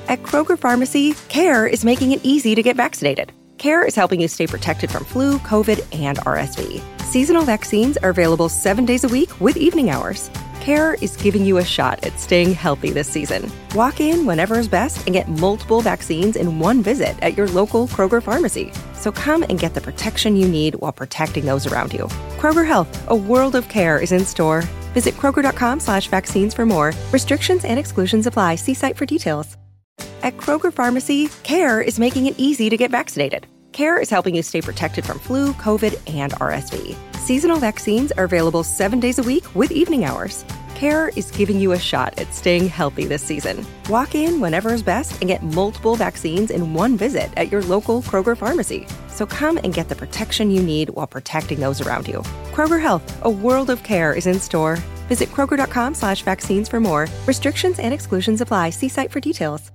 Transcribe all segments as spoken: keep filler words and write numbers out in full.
At Kroger Pharmacy, CARE is making it easy to get vaccinated. CARE is helping you stay protected from flu, COVID, and R S V. Seasonal vaccines are available seven days a week with evening hours. CARE is giving you a shot at staying healthy this season. Walk in whenever is best and get multiple vaccines in one visit at your local Kroger Pharmacy. So come and get the protection you need while protecting those around you. Kroger Health, a world of care is in store. Visit Kroger.com slash vaccines for more. Restrictions and exclusions apply. See site for details. At Kroger Pharmacy, CARE is making it easy to get vaccinated. CARE is helping you stay protected from flu, COVID, and R S V. Seasonal vaccines are available seven days a week with evening hours. CARE is giving you a shot at staying healthy this season. Walk in whenever is best and get multiple vaccines in one visit at your local Kroger Pharmacy. So come and get the protection you need while protecting those around you. Kroger Health, a world of care is in store. Visit Kroger.com slash vaccines for more. Restrictions and exclusions apply. See site for details.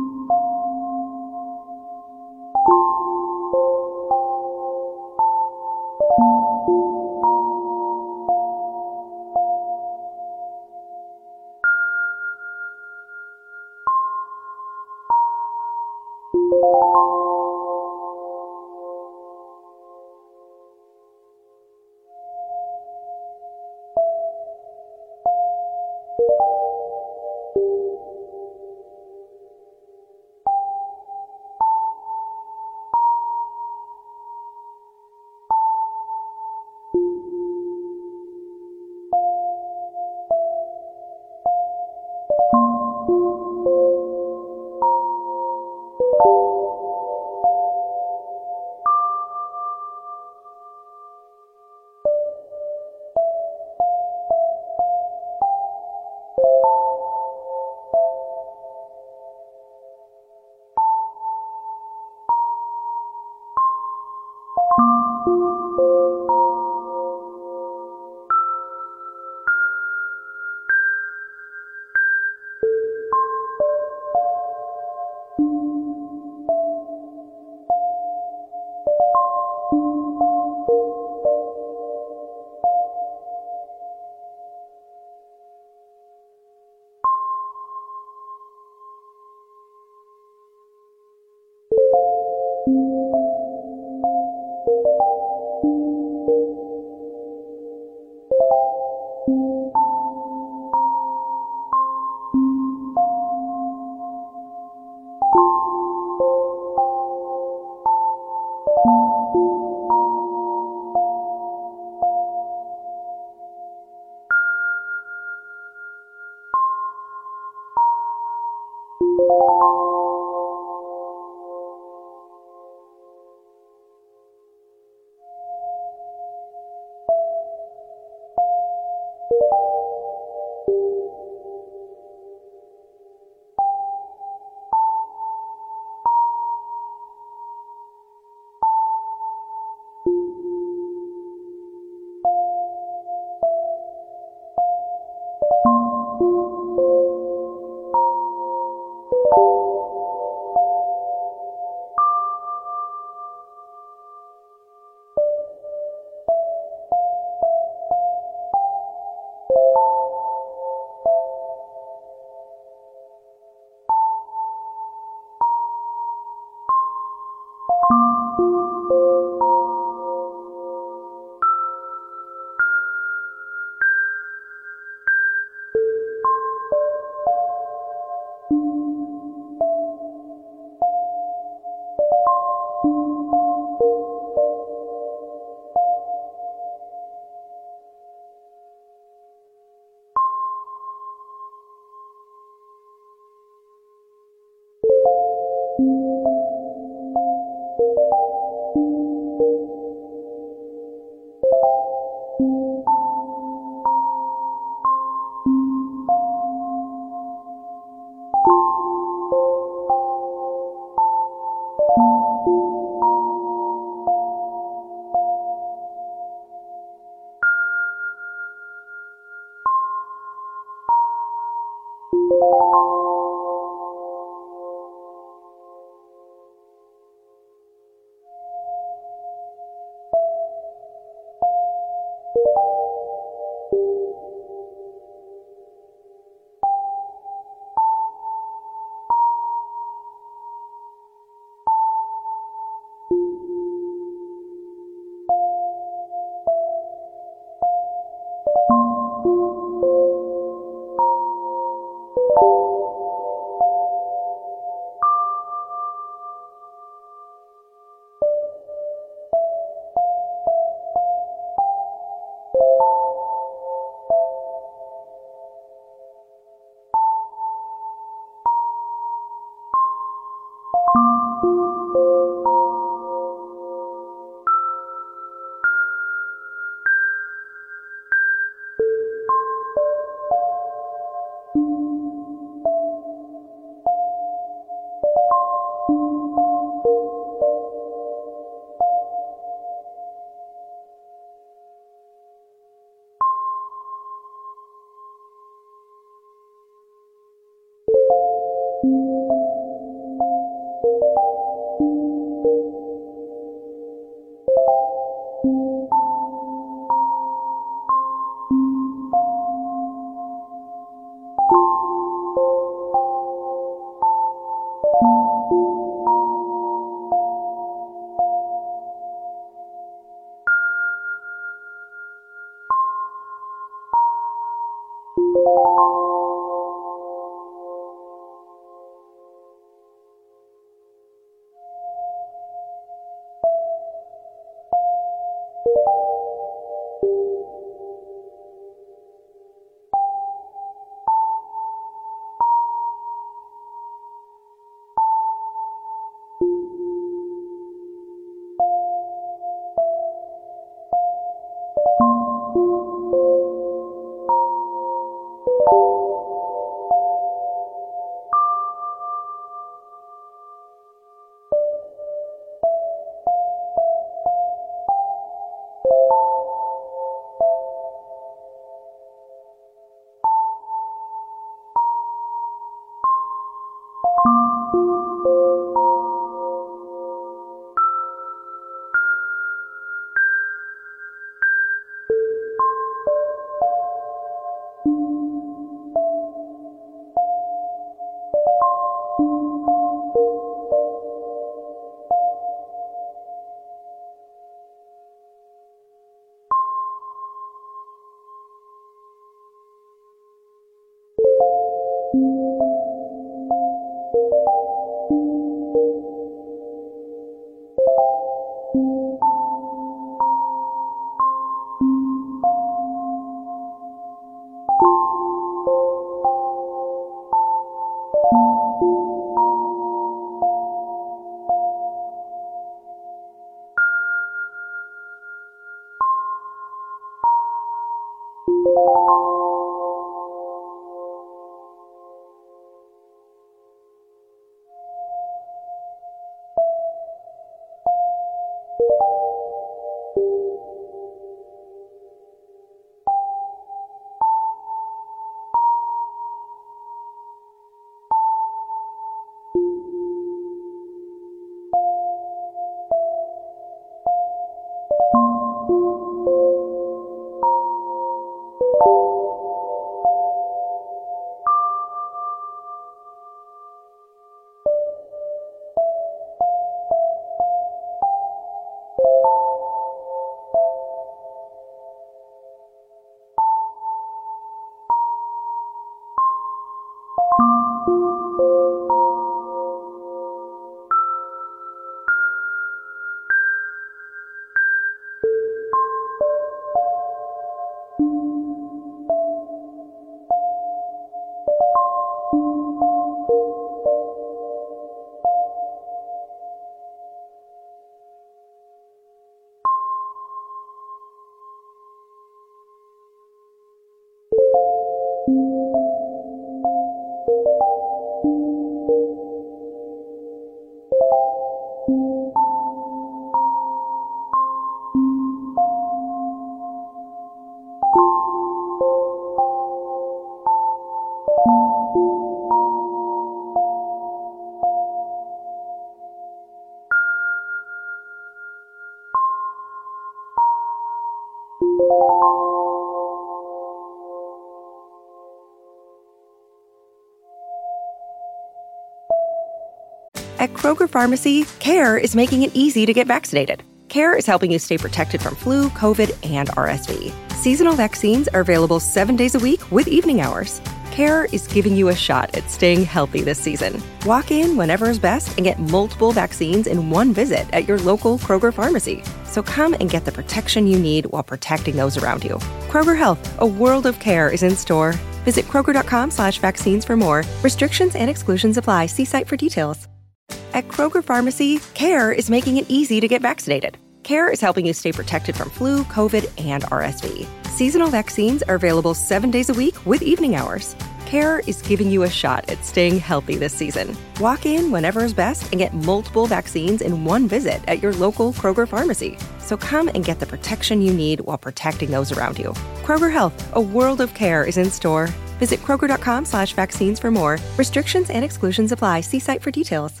At Kroger Pharmacy, CARE is making it easy to get vaccinated. CARE is helping you stay protected from flu, COVID, and R S V. Seasonal vaccines are available seven days a week with evening hours. CARE is giving you a shot at staying healthy this season. Walk in whenever is best and get multiple vaccines in one visit at your local Kroger Pharmacy. So come and get the protection you need while protecting those around you. Kroger Health, a world of care is in store. Visit Kroger.com slash vaccines for more. Restrictions and exclusions apply. See site for details. At Kroger Pharmacy, CARE is making it easy to get vaccinated. CARE is helping you stay protected from flu, COVID, and R S V. Seasonal vaccines are available seven days a week with evening hours. CARE is giving you a shot at staying healthy this season. Walk in whenever is best and get multiple vaccines in one visit at your local Kroger Pharmacy. So come and get the protection you need while protecting those around you. Kroger Health, a world of care is in store. Visit Kroger.com slash vaccines for more. Restrictions and exclusions apply. See site for details.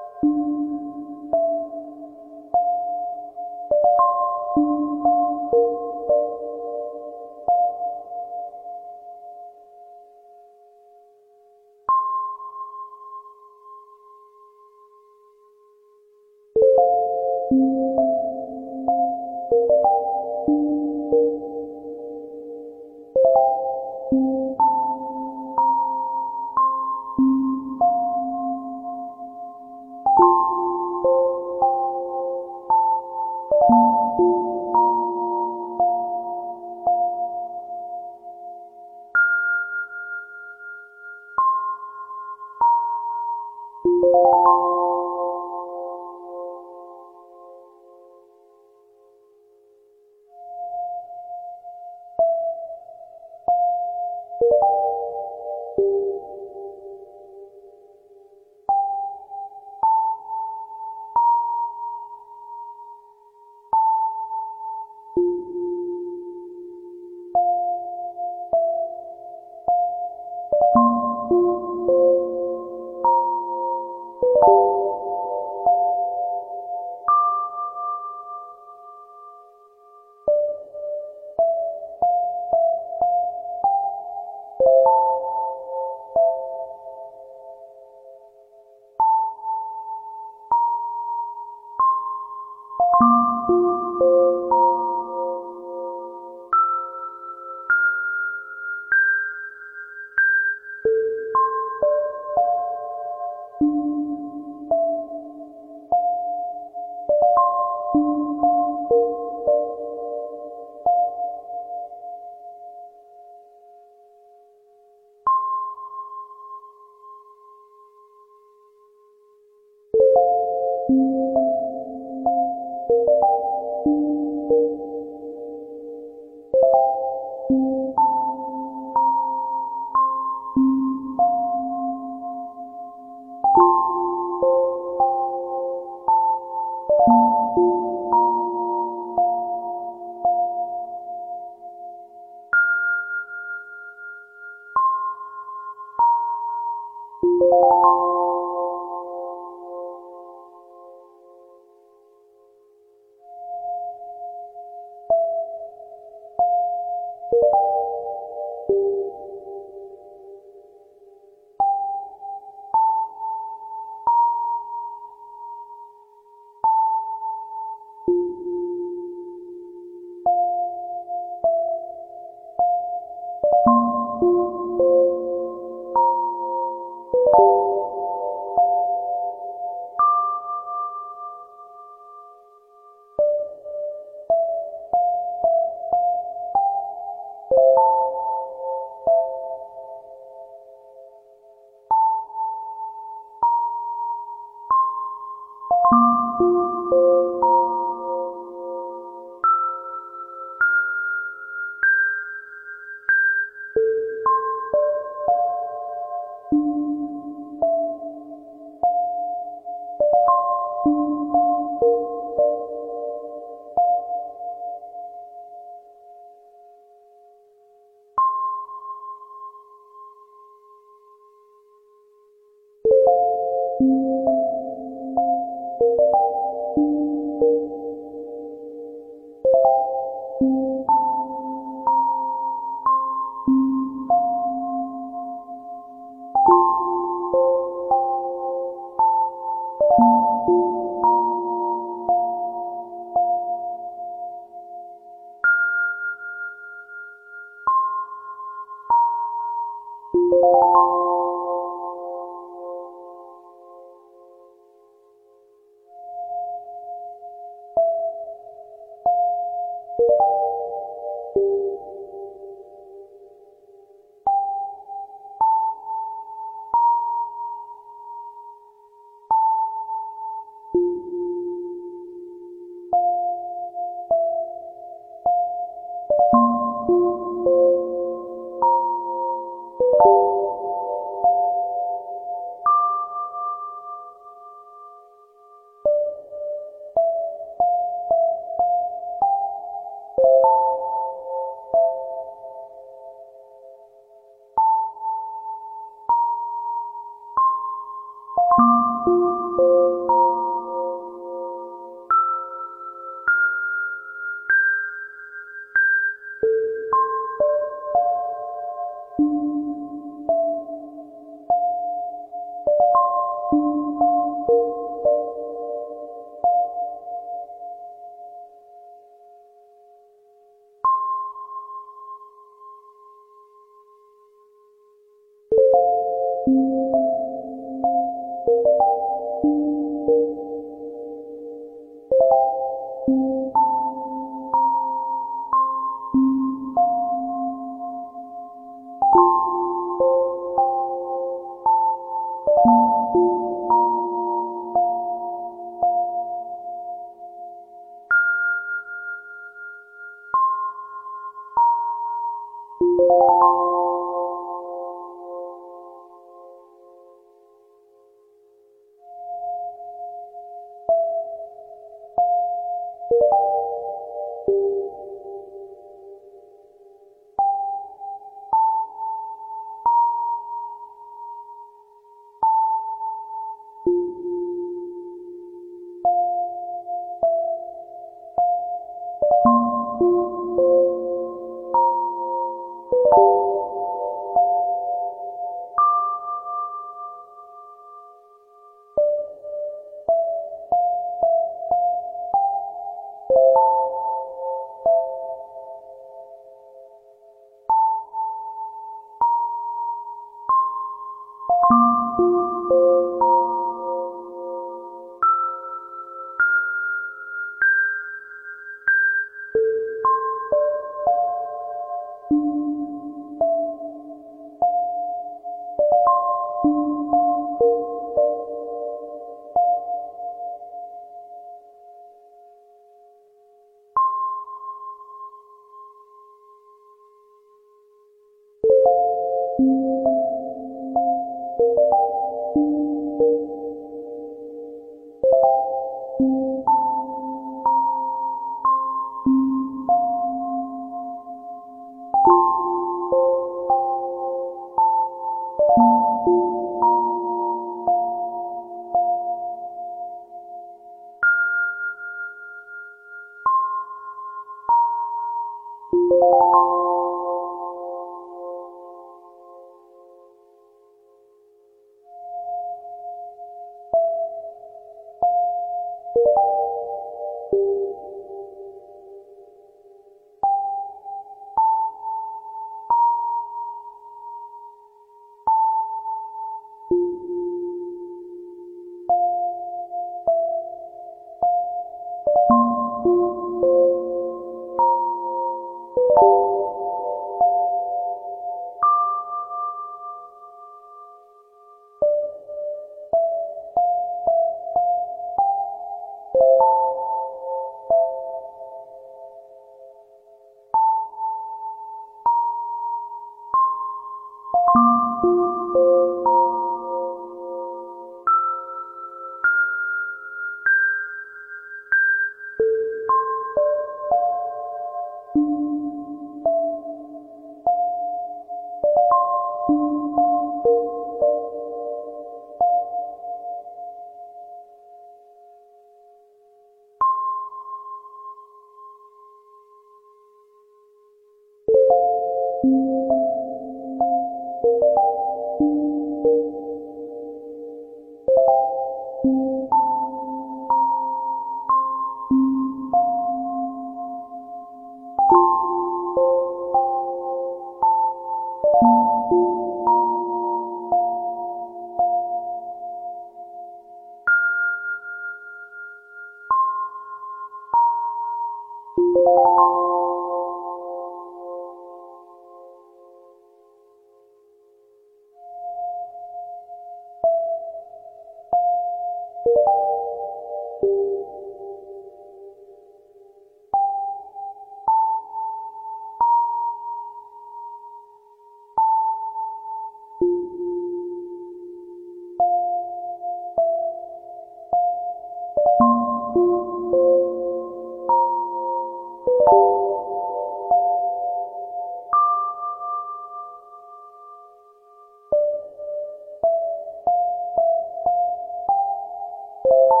you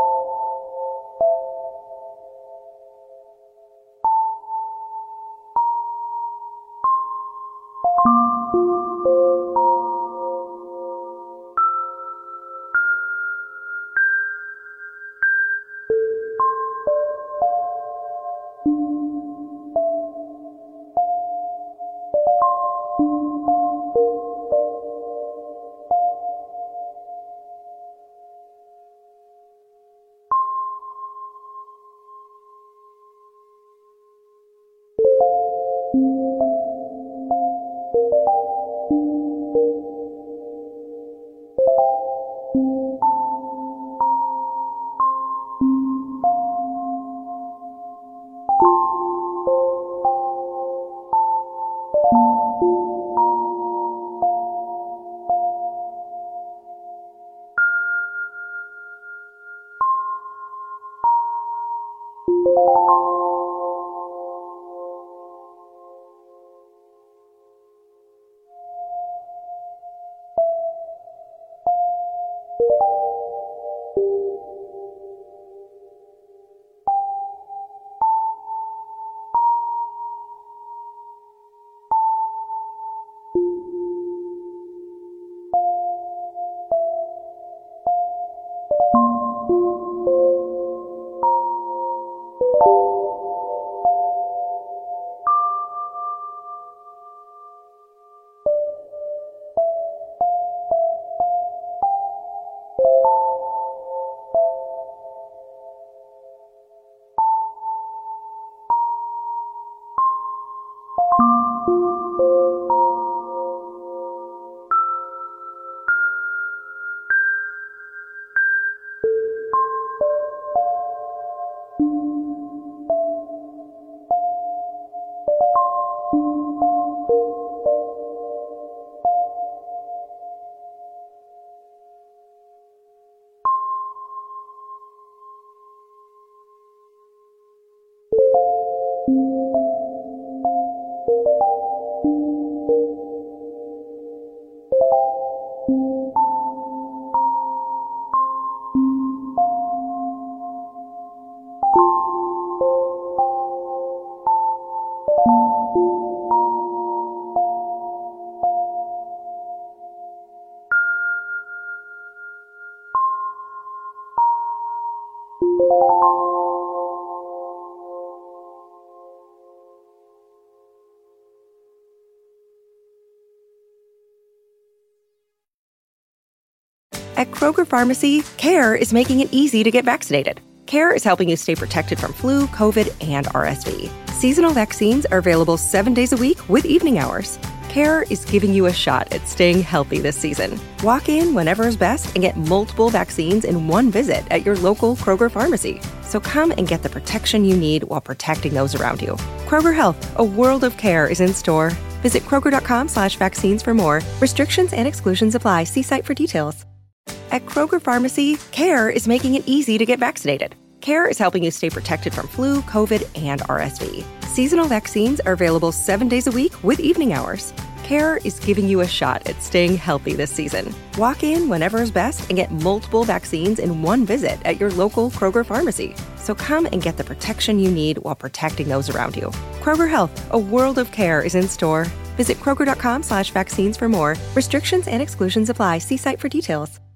At Kroger Pharmacy, CARE is making it easy to get vaccinated. CARE is helping you stay protected from flu, COVID, and R S V. Seasonal vaccines are available seven days a week with evening hours. CARE is giving you a shot at staying healthy this season. Walk in whenever is best and get multiple vaccines in one visit at your local Kroger Pharmacy. So come and get the protection you need while protecting those around you. Kroger Health, a world of care, is in store. Visit Kroger.com slash vaccines for more. Restrictions and exclusions apply. See site for details. At Kroger Pharmacy, CARE is making it easy to get vaccinated. CARE is helping you stay protected from flu, COVID, and R S V. Seasonal vaccines are available seven days a week with evening hours. CARE is giving you a shot at staying healthy this season. Walk in whenever is best and get multiple vaccines in one visit at your local Kroger Pharmacy. So come and get the protection you need while protecting those around you. Kroger Health, a world of care, is in store. Visit Kroger.com slash vaccines for more. Restrictions and exclusions apply. See site for details.